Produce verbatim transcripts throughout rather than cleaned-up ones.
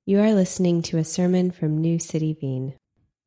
You are listening to a sermon from New City Bean.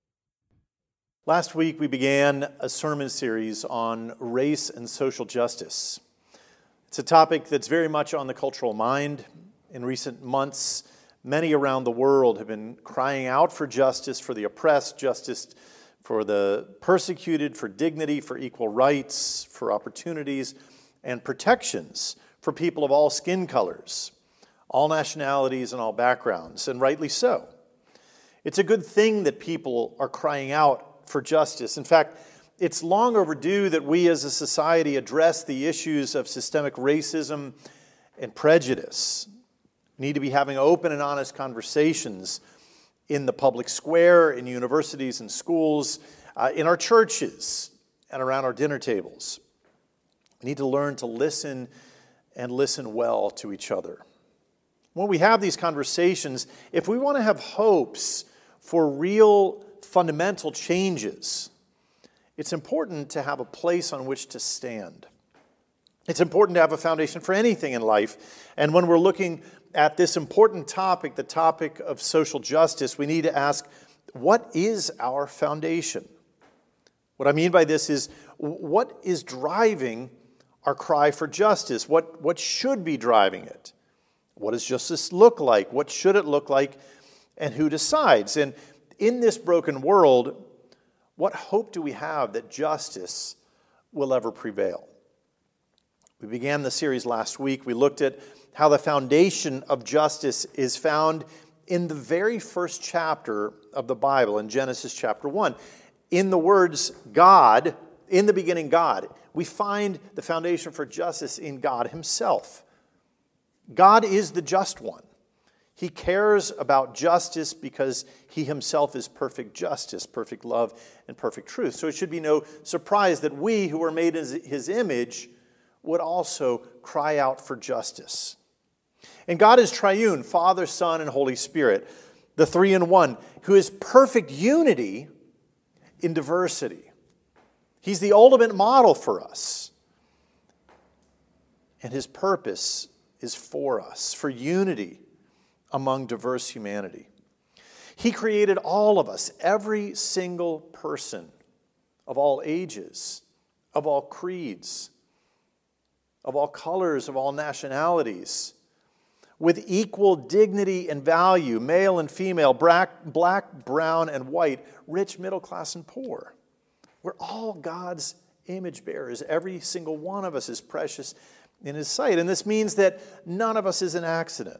Last week we began a sermon series on race and social justice. It's a topic that's very much on the cultural mind. In recent months, many around the world have been crying out for justice for the oppressed, justice for the persecuted, for dignity, for equal rights, for opportunities, and protections for people of all skin colors, all nationalities and all backgrounds, and rightly so. It's a good thing that people are crying out for justice. In fact, it's long overdue that we as a society address the issues of systemic racism and prejudice. We need to be having open and honest conversations in the public square, in universities and schools, uh, in our churches, and around our dinner tables. We need to learn to listen and listen well to each other. When we have these conversations, if we want to have hopes for real fundamental changes, it's important to have a place on which to stand. It's important to have a foundation for anything in life. And when we're looking at this important topic, the topic of social justice, we need to ask, what is our foundation? What I mean by this is, what is driving our cry for justice? What, what should be driving it? What does justice look like? What should it look like? And who decides? And in this broken world, what hope do we have that justice will ever prevail? We began the series last week. We looked at how the foundation of justice is found in the very first chapter of the Bible, in Genesis chapter one. In the words God, in the beginning God, we find the foundation for justice in God himself. God is the just one. He cares about justice because he himself is perfect justice, perfect love, and perfect truth. So it should be no surprise that we who are made in his image would also cry out for justice. And God is triune, Father, Son, and Holy Spirit, the three in one, who is perfect unity in diversity. He's the ultimate model for us. And his purpose is for us, for unity among diverse humanity. He created all of us, every single person of all ages, of all creeds, of all colors, of all nationalities, with equal dignity and value, male and female, black, black, brown, and white, rich, middle class, and poor. We're all God's image bearers. Every single one of us is precious in his sight. And this means that none of us is an accident.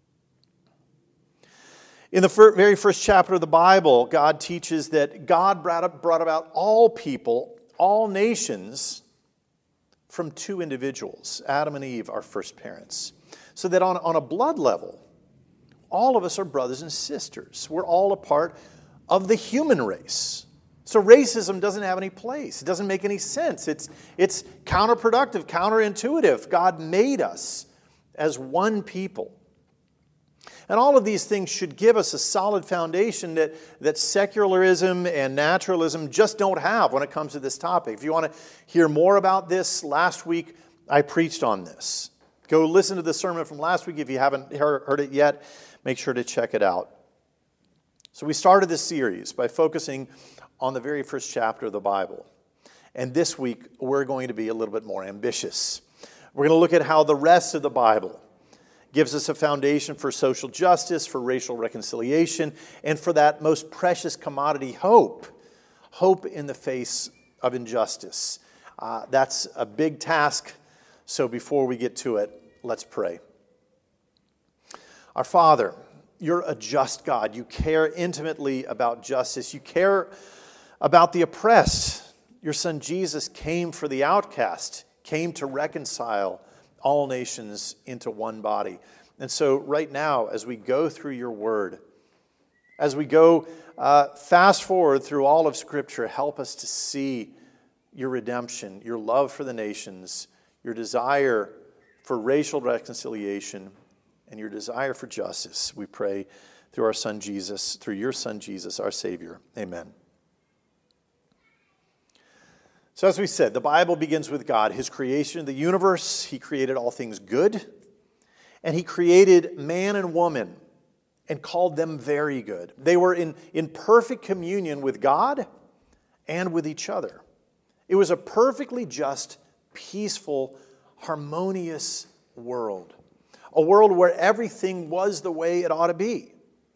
In the fir- very first chapter of the Bible, God teaches that God brought, up, brought about all people, all nations, from two individuals, Adam and Eve, our first parents. So that on, on a blood level, all of us are brothers and sisters. We're all a part of the human race. So racism doesn't have any place. It doesn't make any sense. It's, it's counterproductive, counterintuitive. God made us as one people. And all of these things should give us a solid foundation that, that secularism and naturalism just don't have when it comes to this topic. If you want to hear more about this, last week I preached on this. Go listen to the sermon from last week if you haven't heard it yet. Make sure to check it out. So we started this series by focusing on the very first chapter of the Bible. And this week, we're going to be a little bit more ambitious. We're going to look at how the rest of the Bible gives us a foundation for social justice, for racial reconciliation, and for that most precious commodity, hope. Hope in the face of injustice. Uh, that's a big task, so before we get to it, let's pray. Our Father, you're a just God. You care intimately about justice. You care about the oppressed. Your Son Jesus came for the outcast, came to reconcile all nations into one body. And so right now, as we go through your word, as we go uh, fast forward through all of Scripture, help us to see your redemption, your love for the nations, your desire for racial reconciliation, and your desire for justice. We pray through our Son Jesus, through your Son Jesus, our Savior. Amen. So as we said, the Bible begins with God, his creation of the universe. He created all things good, and he created man and woman and called them very good. They were in, in perfect communion with God and with each other. It was a perfectly just, peaceful, harmonious world. A world where everything was the way it ought to be.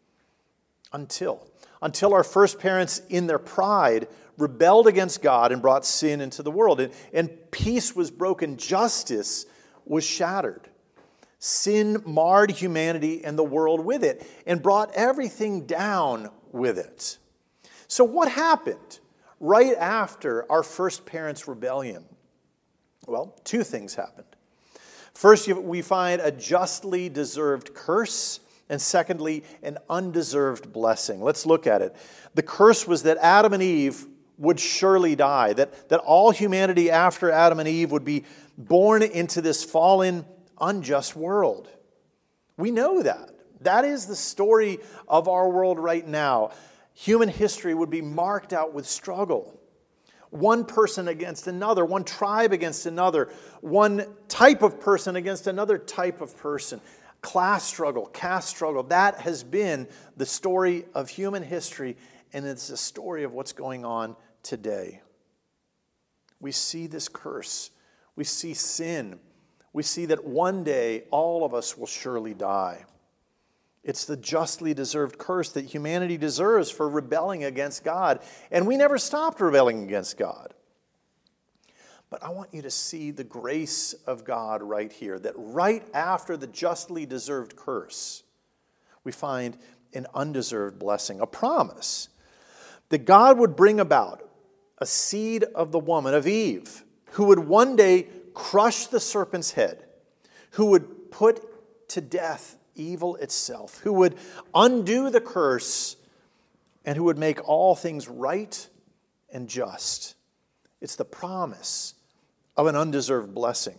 Until, until our first parents, in their pride, rebelled against God and brought sin into the world. And, and peace was broken. Justice was shattered. Sin marred humanity and the world with it and brought everything down with it. So what happened right after our first parents' rebellion? Well, two things happened. First, we find a justly deserved curse, and secondly, an undeserved blessing. Let's look at it. The curse was that Adam and Eve would surely die, that, that all humanity after Adam and Eve would be born into this fallen, unjust world. We know that. That is the story of our world right now. Human history would be marked out with struggle. One person against another, one tribe against another, one type of person against another type of person. Class struggle, caste struggle, that has been the story of human history, and it's the story of what's going on today. We see this curse. We see sin. We see that one day all of us will surely die. It's the justly deserved curse that humanity deserves for rebelling against God. And we never stopped rebelling against God. But I want you to see the grace of God right here, that right after the justly deserved curse, we find an undeserved blessing, a promise that God would bring about a seed of the woman, of Eve, who would one day crush the serpent's head, who would put to death evil itself, who would undo the curse, and who would make all things right and just. It's the promise of an undeserved blessing.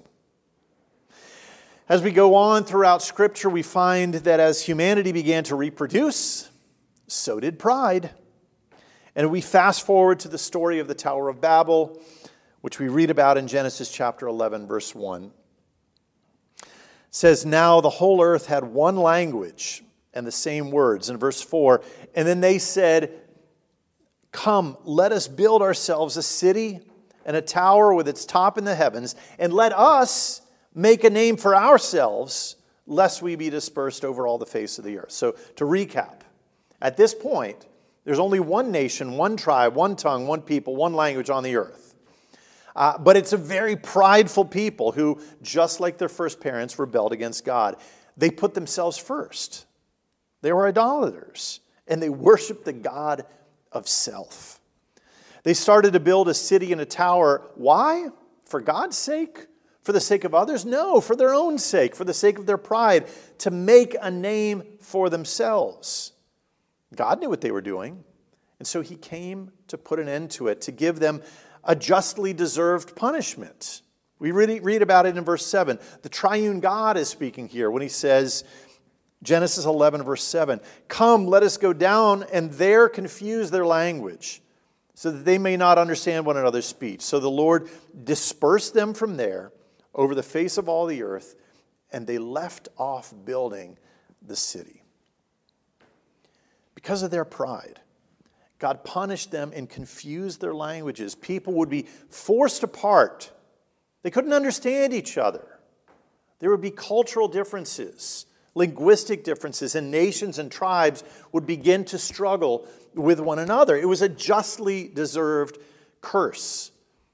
As we go on throughout Scripture, we find that as humanity began to reproduce, so did pride. And we fast forward to the story of the Tower of Babel, which we read about in Genesis chapter eleven, verse one. It says, "Now the whole earth had one language and the same words." In verse four, "And then they said, 'Come, let us build ourselves a city and a tower with its top in the heavens, and let us make a name for ourselves, lest we be dispersed over all the face of the earth.'" So to recap, at this point, there's only one nation, one tribe, one tongue, one people, one language on the earth. Uh, but it's a very prideful people who, just like their first parents, rebelled against God. They put themselves first. They were idolaters, and they worshiped the god of self. They started to build a city and a tower. Why? For God's sake? For the sake of others? No, for their own sake, for the sake of their pride, to make a name for themselves. God knew what they were doing, and so he came to put an end to it, to give them a justly deserved punishment. We read, read about it in verse seven. The triune God is speaking here when he says, Genesis eleven, verse seven, "Come, let us go down and there confuse their language, so that they may not understand one another's speech." So the Lord dispersed them from there over the face of all the earth, and they left off building the city. Because of their pride, God punished them and confused their languages. People would be forced apart. They couldn't understand each other. There would be cultural differences, linguistic differences, and nations and tribes would begin to struggle with one another. It was a justly deserved curse.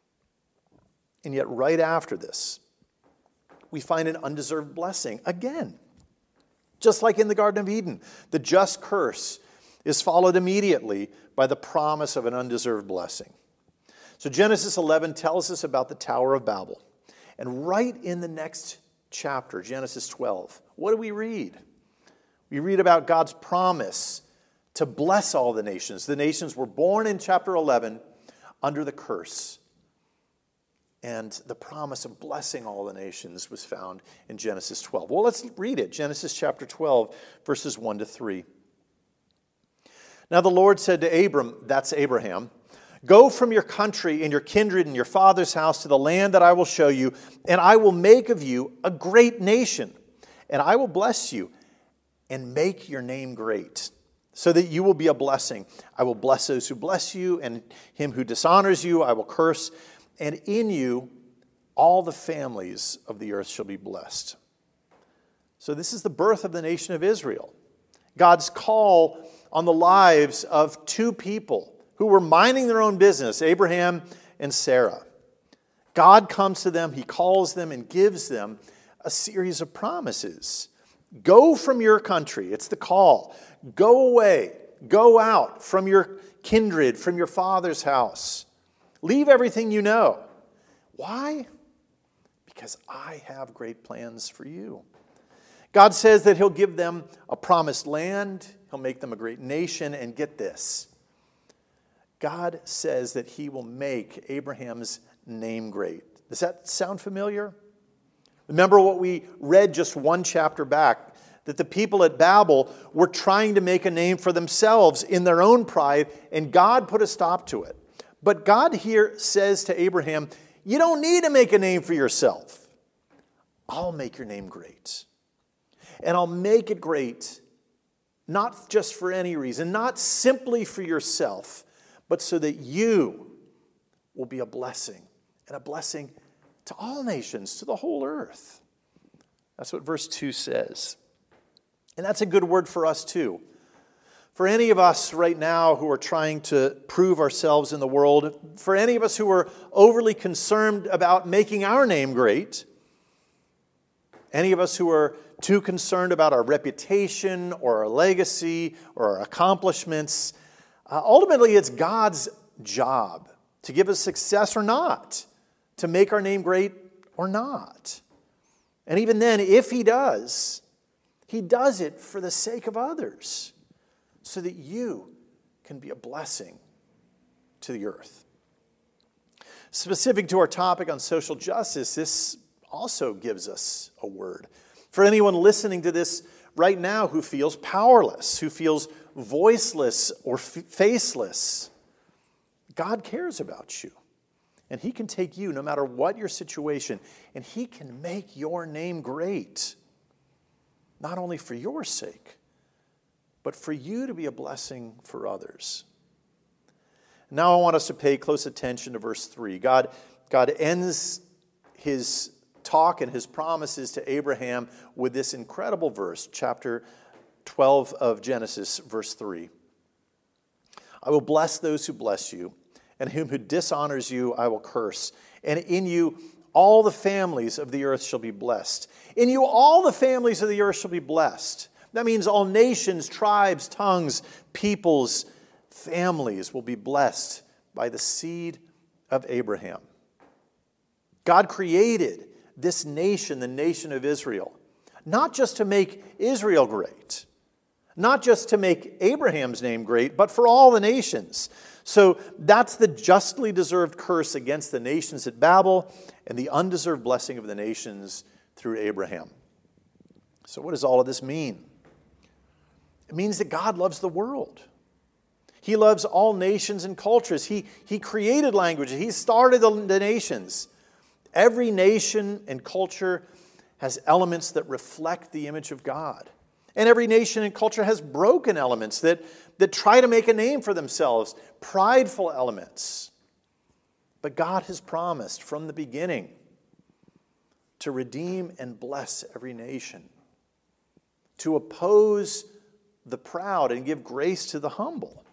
And yet right after this, we find an undeserved blessing again. Just like in the Garden of Eden, the just curse is followed immediately by the promise of an undeserved blessing. So Genesis eleven tells us about the Tower of Babel. And right in the next chapter, Genesis twelve, what do we read? We read about God's promise to bless all the nations. The nations were born in chapter eleven under the curse. And the promise of blessing all the nations was found in Genesis twelve. Well, let's read it. Genesis chapter twelve, verses one to three. "Now the Lord said to Abram," that's Abraham, "Go from your country and your kindred and your father's house to the land that I will show you, and I will make of you a great nation, and I will bless you, and make your name great, so that you will be a blessing. I will bless those who bless you, and him who dishonors you I will curse. And in you all the families of the earth shall be blessed. So this is the birth of the nation of Israel. God's call on the lives of two people who were minding their own business, Abraham and Sarah. God comes to them, he calls them and gives them a series of promises. Go from your country, it's the call. Go away, go out from your kindred, from your father's house. Leave everything you know. Why? Because I have great plans for you. God says that he'll give them a promised land, he'll make them a great nation, and get this. God says that he will make Abraham's name great. Does that sound familiar? Remember what we read just one chapter back, that the people at Babel were trying to make a name for themselves in their own pride, and God put a stop to it. But God here says to Abraham, you don't need to make a name for yourself. I'll make your name great. And I'll make it great, not just for any reason, not simply for yourself, but so that you will be a blessing, and a blessing to all nations, to the whole earth. That's what verse two says. And that's a good word for us too. For any of us right now who are trying to prove ourselves in the world, for any of us who are overly concerned about making our name great, any of us who are too concerned about our reputation or our legacy or our accomplishments, uh, ultimately it's God's job to give us success or not, to make our name great or not. And even then, if he does, he does it for the sake of others, so that you can be a blessing to the earth. Specific to our topic on social justice, this also gives us a word. For anyone listening to this right now who feels powerless, who feels voiceless or f- faceless, God cares about you. And he can take you no matter what your situation, and he can make your name great. Not only for your sake, but for you to be a blessing for others. Now I want us to pay close attention to verse three. God, God ends his talk and his promises to Abraham with this incredible verse, chapter twelve of Genesis, verse three. I will bless those who bless you, and whom who dishonors you I will curse. And in you all the families of the earth shall be blessed. In you all the families of the earth shall be blessed. That means all nations, tribes, tongues, peoples, families will be blessed by the seed of Abraham. God created this nation, the nation of Israel, not just to make Israel great, not just to make Abraham's name great, but for all the nations. So that's the justly deserved curse against the nations at Babel and the undeserved blessing of the nations through Abraham. So what does all of this mean? It means that God loves the world. He loves all nations and cultures. He, he created languages. He started the, the nations. Every nation and culture has elements that reflect the image of God. And every nation and culture has broken elements that, that try to make a name for themselves, prideful elements. But God has promised from the beginning to redeem and bless every nation, to oppose the proud and give grace to the humble.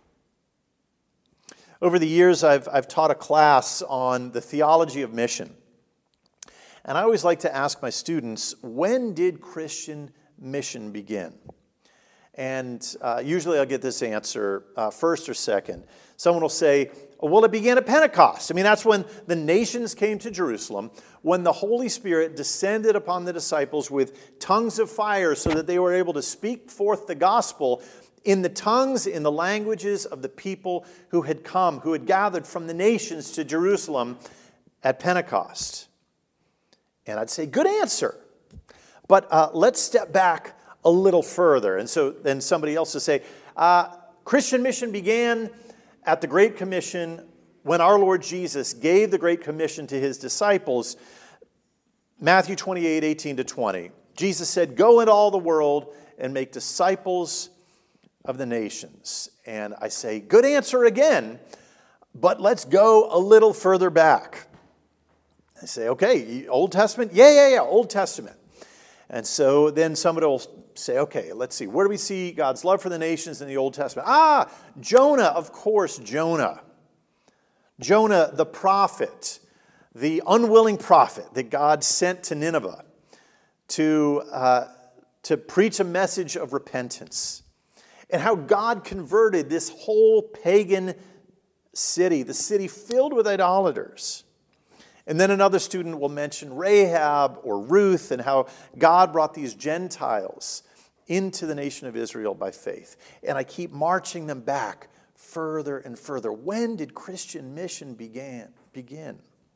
Over the years, I've, I've taught a class on the theology of mission. And I always like to ask my students, when did Christian mission begin? And uh, usually I'll get this answer uh, first or second. Someone will say, well, it began at Pentecost. I mean, that's when the nations came to Jerusalem, when the Holy Spirit descended upon the disciples with tongues of fire so that they were able to speak forth the gospel in the tongues, in the languages of the people who had come, who had gathered from the nations to Jerusalem at Pentecost. And I'd say, good answer. But uh, let's step back a little further. And so then somebody else will say, uh, Christian mission began at the Great Commission when our Lord Jesus gave the Great Commission to his disciples. Matthew twenty-eight, eighteen to twenty. Jesus said, go into all the world and make disciples of the nations. And I say, good answer again, but let's go a little further back. I say, okay, Old Testament? Yeah, yeah, yeah, Old Testament. And so then somebody will say, okay, let's see, where do we see God's love for the nations in the Old Testament? Ah, Jonah, of course, Jonah. Jonah, the prophet, the unwilling prophet that God sent to Nineveh to, uh, to preach a message of repentance. And how God converted this whole pagan city, the city filled with idolaters. And then another student will mention Rahab or Ruth and how God brought these Gentiles into the nation of Israel by faith. And I keep marching them back further and further. When did Christian mission began, begin?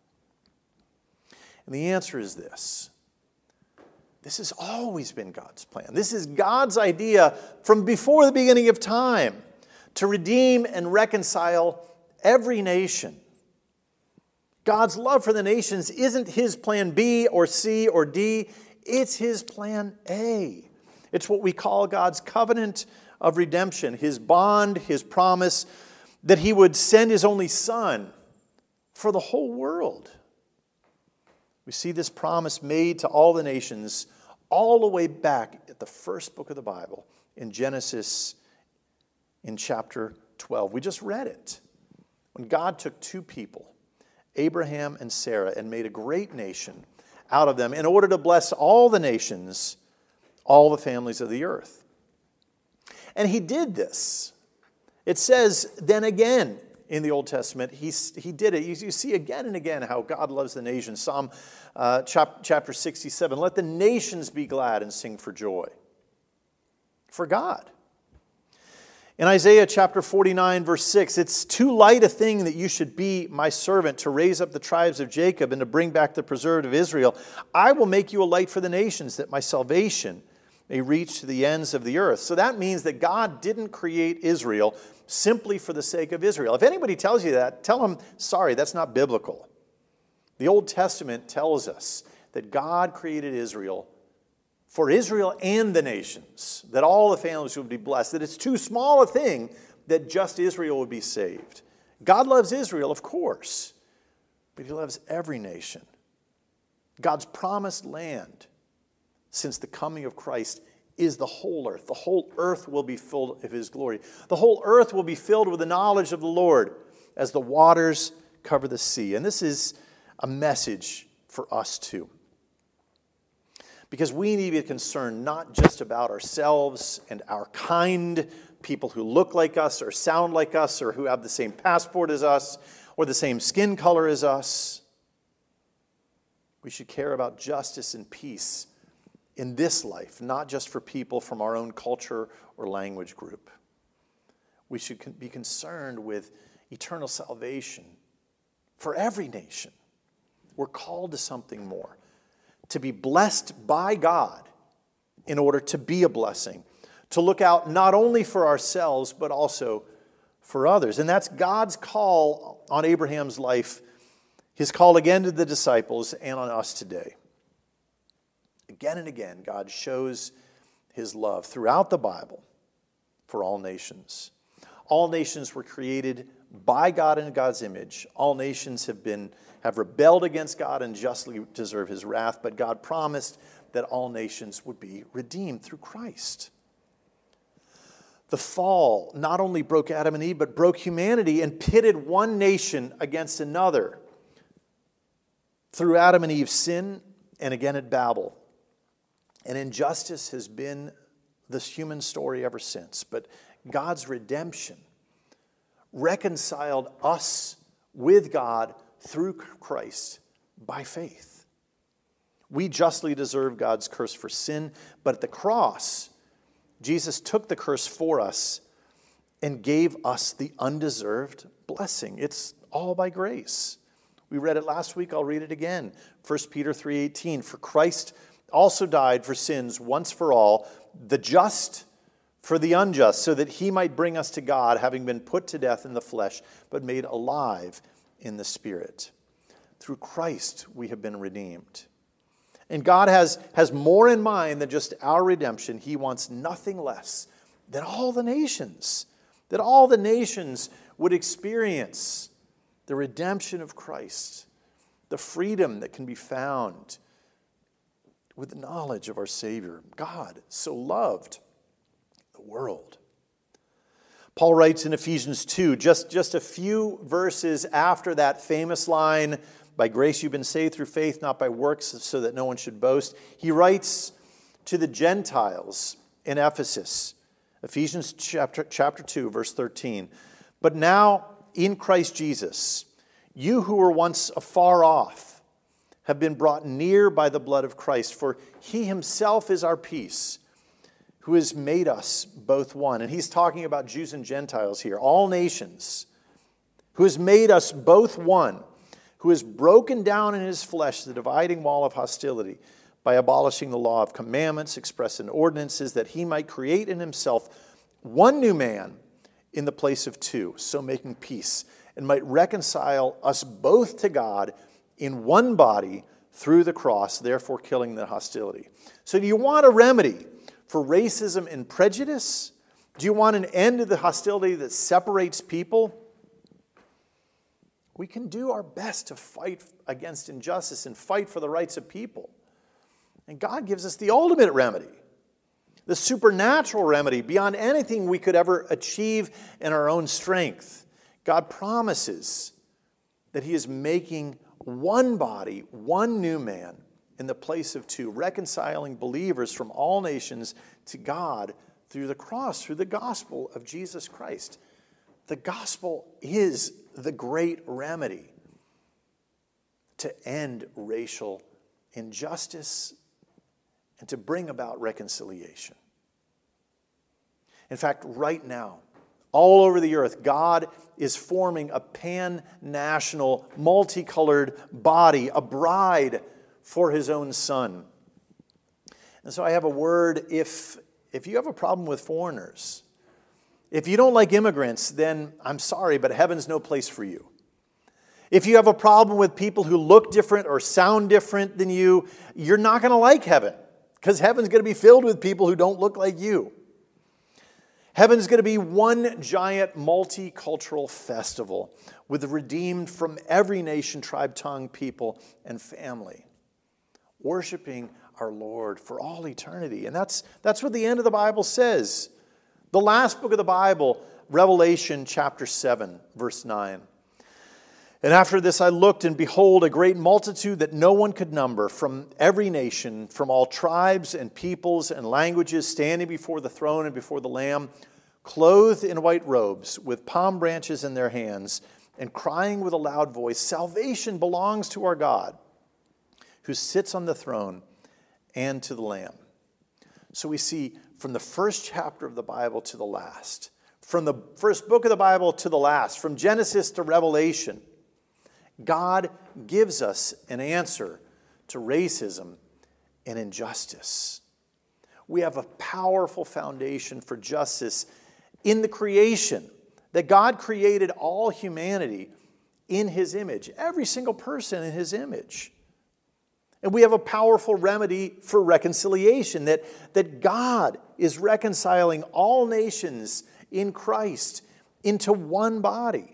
And the answer is this. This has always been God's plan. This is God's idea from before the beginning of time to redeem and reconcile every nation. God's love for the nations isn't his plan B or C or D. It's his plan A. It's what we call God's covenant of redemption, his bond, his promise that he would send his only son for the whole world. We see this promise made to all the nations all the way back at the first book of the Bible in Genesis in chapter twelve. We just read it. When God took two people, Abraham and Sarah, and made a great nation out of them in order to bless all the nations, all the families of the earth. And he did this. It says, then again in the Old Testament, he, he did it. You, you see again and again how God loves the nations. Psalm uh, chap, chapter sixty-seven, let the nations be glad and sing for joy. For God. In Isaiah chapter forty-nine, verse six, it's too light a thing that you should be my servant to raise up the tribes of Jacob and to bring back the preserved of Israel. I will make you a light for the nations that my salvation may reach to the ends of the earth. So that means that God didn't create Israel simply for the sake of Israel. If anybody tells you that, tell them, sorry, that's not biblical. The Old Testament tells us that God created Israel for Israel and the nations, that all the families would be blessed, that it's too small a thing that just Israel would be saved. God loves Israel, of course, but he loves every nation. God's promised land, since the coming of Christ, is the whole earth. The whole earth will be filled of his glory. The whole earth will be filled with the knowledge of the Lord as the waters cover the sea. And this is a message for us too. Because we need to be concerned not just about ourselves and our kind, people who look like us or sound like us or who have the same passport as us or the same skin color as us. We should care about justice and peace in this life, not just for people from our own culture or language group. We should be concerned with eternal salvation for every nation. We're called to something more. To be blessed by God in order to be a blessing. To look out not only for ourselves, but also for others. And that's God's call on Abraham's life, his call again to the disciples and on us today. Again and again, God shows his love throughout the Bible for all nations. All nations were created by God in God's image. All nations have been have rebelled against God and justly deserve his wrath, but God promised that all nations would be redeemed through Christ. The fall not only broke Adam and Eve, but broke humanity and pitted one nation against another through Adam and Eve's sin and again at Babel. And injustice has been this human story ever since. But God's redemption reconciled us with God through Christ by faith. We justly deserve God's curse for sin, but at the cross, Jesus took the curse for us and gave us the undeserved blessing. It's all by grace. We read it last week, I'll read it again. First Peter three eighteen, for Christ also died for sins once for all, the just for the unjust, so that he might bring us to God, having been put to death in the flesh, but made alive in the Spirit. Through Christ we have been redeemed. And God has, has more in mind than just our redemption. He wants nothing less than all the nations, that all the nations would experience the redemption of Christ, the freedom that can be found with the knowledge of our Savior. God so loved the world. Paul writes in Ephesians two, just, just a few verses after that famous line, by grace you've been saved through faith, not by works, so that no one should boast. He writes to the Gentiles in Ephesus, Ephesians chapter, chapter two, verse thirteen. But now in Christ Jesus, you who were once afar off have been brought near by the blood of Christ, for he himself is our peace, who has made us both one. And he's talking about Jews and Gentiles here, all nations, who has made us both one, who has broken down in his flesh the dividing wall of hostility by abolishing the law of commandments expressed in ordinances, that he might create in himself one new man in the place of two, so making peace, and might reconcile us both to God in one body through the cross, therefore killing the hostility. So do you want a remedy for racism and prejudice? Do you want an end to the hostility that separates people? We can do our best to fight against injustice and fight for the rights of people. And God gives us the ultimate remedy, the supernatural remedy beyond anything we could ever achieve in our own strength. God promises that he is making one body, one new man in the place of two, reconciling believers from all nations to God through the cross, through the gospel of Jesus Christ. The gospel is the great remedy to end racial injustice and to bring about reconciliation. In fact, right now, all over the earth, God is forming a pan-national, multicolored body, a bride for his own son. And so I have a word, if, if you have a problem with foreigners, if you don't like immigrants, then I'm sorry, but heaven's no place for you. If you have a problem with people who look different or sound different than you, you're not going to like heaven, because heaven's going to be filled with people who don't look like you. Heaven's going to be one giant multicultural festival with the redeemed from every nation, tribe, tongue, people, and family, worshiping our Lord for all eternity. And that's, that's what the end of the Bible says. The last book of the Bible, Revelation chapter seven, verse nine. And after this I looked, and behold, a great multitude that no one could number, from every nation, from all tribes and peoples and languages, standing before the throne and before the Lamb, clothed in white robes, with palm branches in their hands, and crying with a loud voice, "Salvation belongs to our God, who sits on the throne, and to the Lamb." So we see from the first chapter of the Bible to the last, from the first book of the Bible to the last, from Genesis to Revelation, God gives us an answer to racism and injustice. We have a powerful foundation for justice in the creation, that God created all humanity in his image, every single person in his image. And we have a powerful remedy for reconciliation, that, that God is reconciling all nations in Christ into one body.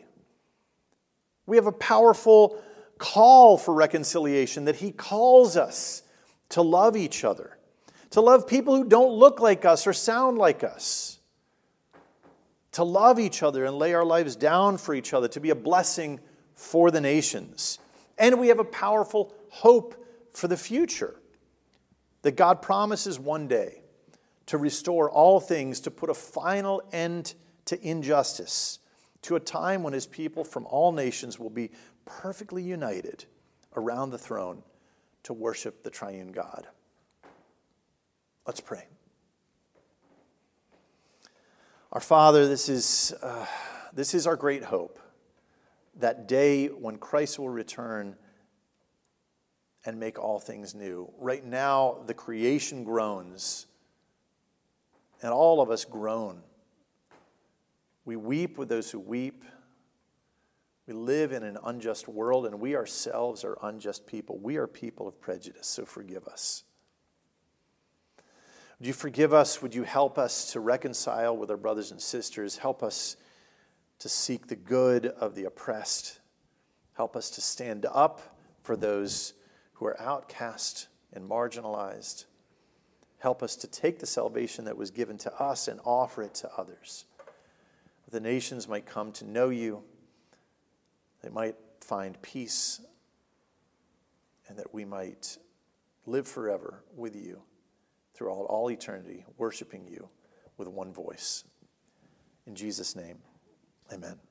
We have a powerful call for reconciliation, that he calls us to love each other, to love people who don't look like us or sound like us, to love each other and lay our lives down for each other, to be a blessing for the nations. And we have a powerful hope for the future, that God promises one day to restore all things, to put a final end to injustice, to a time when his people from all nations will be perfectly united around the throne to worship the triune God. Let's pray. Our Father, this is, uh, this is our great hope, that day when Christ will return and make all things new. Right now, the creation groans, and all of us groan. We weep with those who weep. We live in an unjust world, and we ourselves are unjust people. We are people of prejudice, so forgive us. Would you forgive us? Would you help us to reconcile with our brothers and sisters? Help us to seek the good of the oppressed. Help us to stand up for those who are outcast and marginalized. Help us to take the salvation that was given to us and offer it to others. The nations might come to know you. They might find peace, and that we might live forever with you throughout all eternity, worshiping you with one voice. In Jesus' name, amen.